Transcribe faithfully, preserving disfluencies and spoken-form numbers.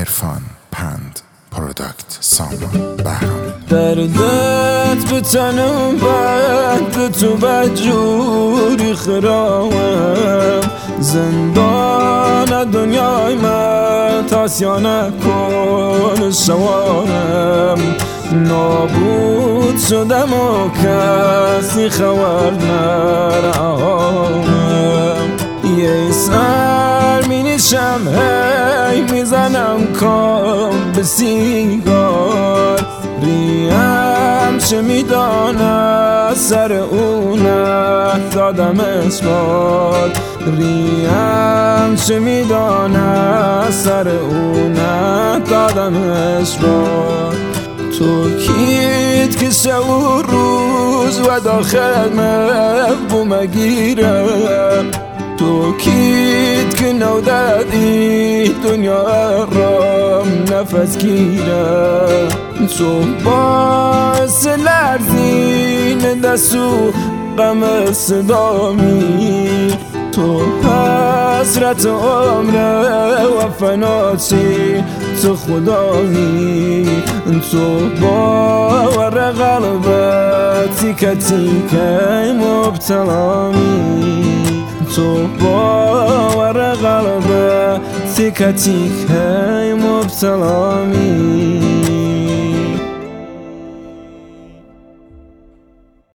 عرفان پند پروداکت سامان بهرامی. دردت به تنم بد به تو بدجوری خرامم، زندان دنیای من تاسیا نکن شوارم. نابود شدم و کسی خبر نرامم. یه سر می نشم هی میزنم کام به سیگار، ریم چه میداند سر اونه دادمش بار. ریم چه میداند سر اونه دادمش بار. تو کیت که شو روز و داخل مفهوم گیرم، تو کیت که نو دادی دنیا را نفس گیرم. تو باعث لرزین دستو غم صدامی، تو حسرت عمره و فناتی تو خدایی. تو باور قلبت تیکه تیکه مبتلامی، تو باور قلبت تیکه تیکه مبتلامی.